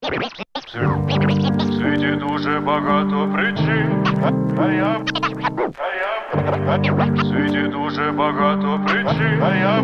В світі дуже багато причин, в світі дуже багато причин,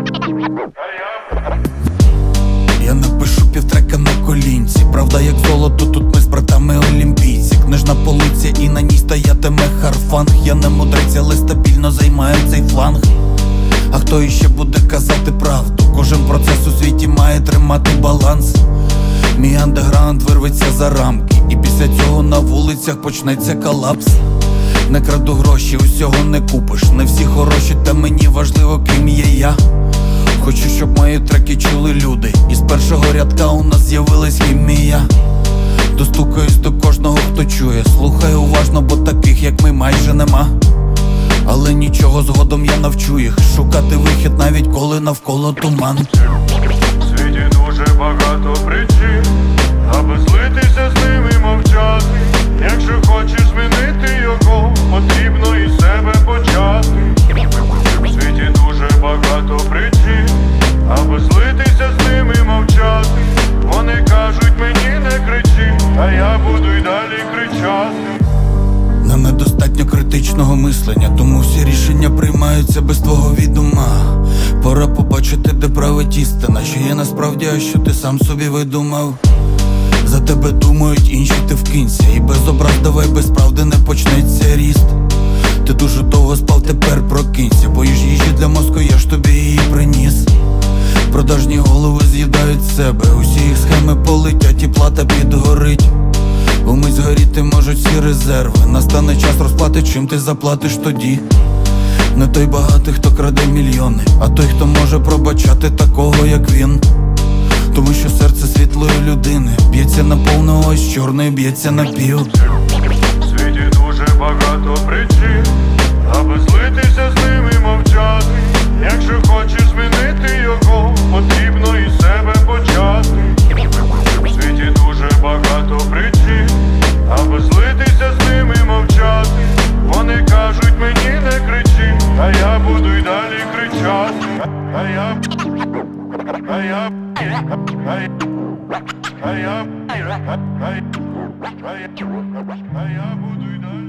Я напишу півтрека на колінці. Правда як золото, тут ми з братами олімпійці. Книжна полиця і на ній стоятиме харфанг. Я не мудрець, але стабільно займаю цей фланг. А хто іще буде казати правду? Кожен процес у світі має тримати баланс. Мій андеграунд вирветься за рамки, і після цього на вулицях почнеться колапс. Не краду гроші, усього не купиш. Не всі хороші, та мені важливо, ким є я. Хочу, щоб мої треки чули люди, і з першого рядка у нас з'явилась хімія. Достукаюсь до кожного, хто чує. Слухай уважно, бо таких, як ми, майже нема. Але нічого, згодом я навчу їх шукати вихід, навіть коли навколо туман. В світі дуже багато причин, аби злитися з ними і мовчати. Якщо хочеш змінити його, потрібно із себе почати. В світі дуже багато причин, аби злитися з ними і мовчати. Вони кажуть мені не кричи, а я буду й далі кричати. Нам недостатньо критичного мислення, тому всі рішення приймаються без твого відома. Пора побачити, де править істина, що є насправді, а що ти сам собі видумав. За тебе думають інші, ти вкинься, і без образ давай, без правди не почнеться ріст. Ти дуже довго спав, тепер прокинься, боїш їжі для мозку, я ж тобі її приніс. Продажні голови з'їдають себе, усі їх схеми полетять і плата підгорить. Умить згоріти можуть всі резерви, настане час розплати, чим ти заплатиш тоді. Не той багатий, хто краде мільйони, а той, хто може пробачати такого, як він. Тому що серце світлої людини б'ється на повну, ось чорний б'ється на пів. В світі дуже багато причин, аби злитися з ними і мовчати. Якщо хочеш змінити його, потрібно із себе почати. В світі дуже багато причин, аби злитися з ними і мовчати. Вони кажуть мені не кричи, а я буду й далі кричати. А я буду й далі.